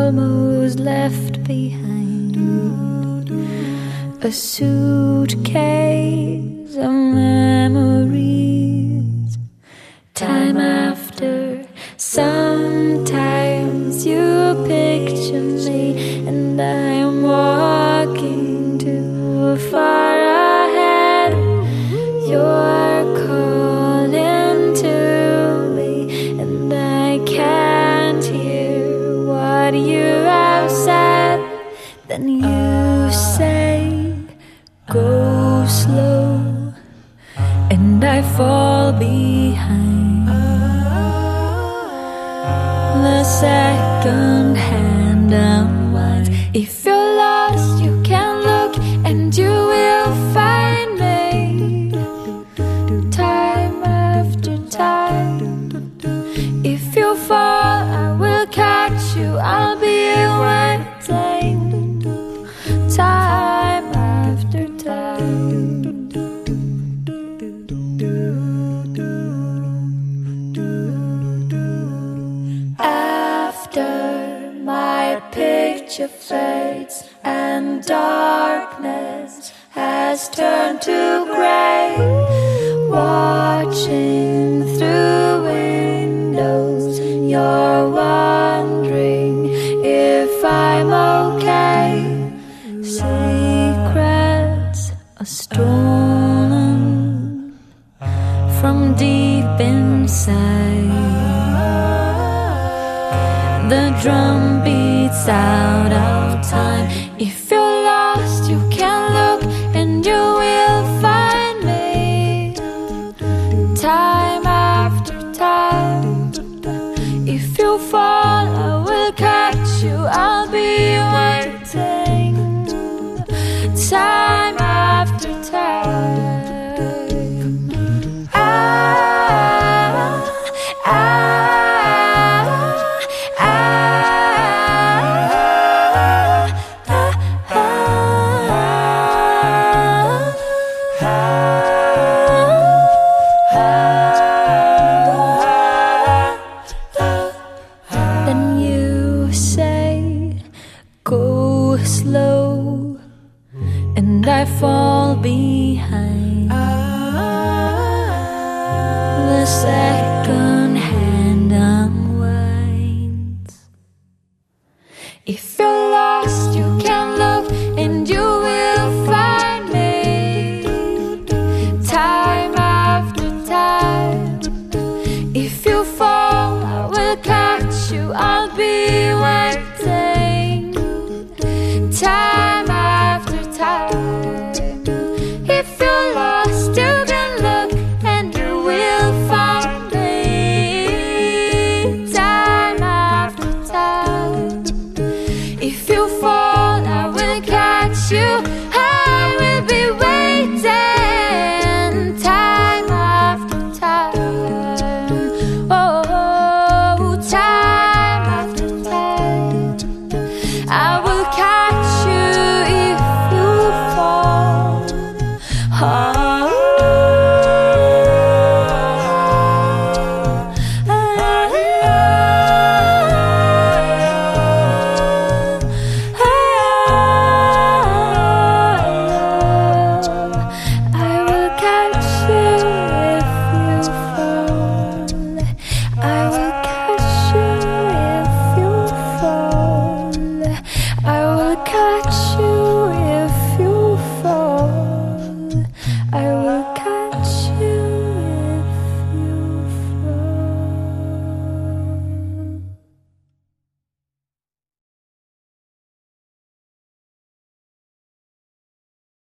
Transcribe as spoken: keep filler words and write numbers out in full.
almost left behind a suitcase of memories. Time after, sometimes you picture me, and I'm walking too far ahead. You're calling to me, and I can't hear what you have said. Then you say, go slow, and I fall behind. The second hand unwinds. If you're lost, you can look, and you will find me. Time after time. If you fall, I will catch you. I'll be waiting. Time after time. After my picture fades and darkness has turned to gray, watching through windows, you're wondering if I'm okay. Secrets are stolen from deep inside. The drum beats out of time. If you're lost, you can look, and you will find me. Time after time. If you fall, I will catch you. I'll be waiting. Time after time. Ah, ah. Then you say, go slow, and I fall behind. The second hand unwinds. If you're lost, you can look, and you will find me. Time after time. If you fall, I will catch you. I'll be